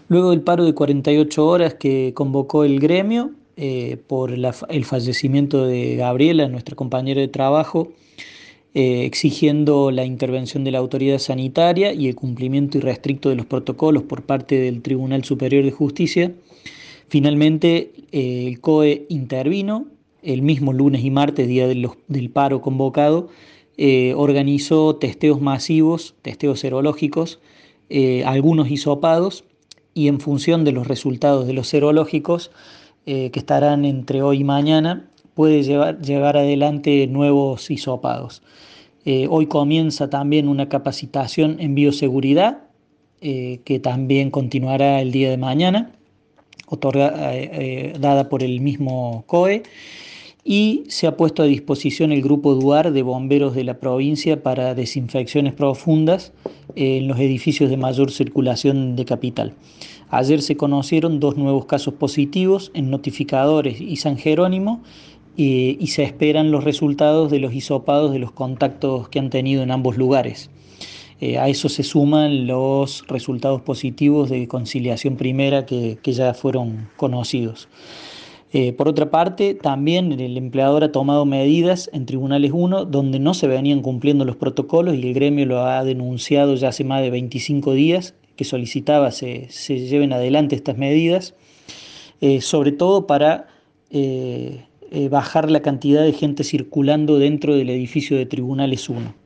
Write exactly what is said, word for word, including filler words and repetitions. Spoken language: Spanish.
Luego del paro de cuarenta y ocho horas que convocó el gremio eh, por la fa- el fallecimiento de Gabriela, nuestra compañera de trabajo, eh, exigiendo la intervención de la autoridad sanitaria y el cumplimiento irrestricto de los protocolos por parte del Tribunal Superior de Justicia, finalmente eh, el C O E intervino el mismo lunes y martes, día de los- del paro convocado, eh, organizó testeos masivos, testeos serológicos, eh, algunos hisopados, y en función de los resultados de los serológicos, eh, que estarán entre hoy y mañana, puede llevar, llevar adelante nuevos hisopados. Eh, hoy comienza también una capacitación en bioseguridad, eh, que también continuará el día de mañana, otorga- eh, eh, dada por el mismo C O E, y se ha puesto a disposición el grupo DUAR de bomberos de la provincia para desinfecciones profundas eh, en los edificios de mayor circulación de capital. Ayer se conocieron dos nuevos casos positivos en Notificadores y San Jerónimo, eh, y se esperan los resultados de los hisopados de los contactos que han tenido en ambos lugares. Eh, a eso se suman los resultados positivos de conciliación primera que, que ya fueron conocidos. Eh, por otra parte, también el empleador ha tomado medidas en Tribunales uno donde no se venían cumpliendo los protocolos, y el gremio lo ha denunciado ya hace más de veinticinco días, que solicitaba se, se lleven adelante estas medidas, eh, sobre todo para eh, eh, bajar la cantidad de gente circulando dentro del edificio de Tribunales uno.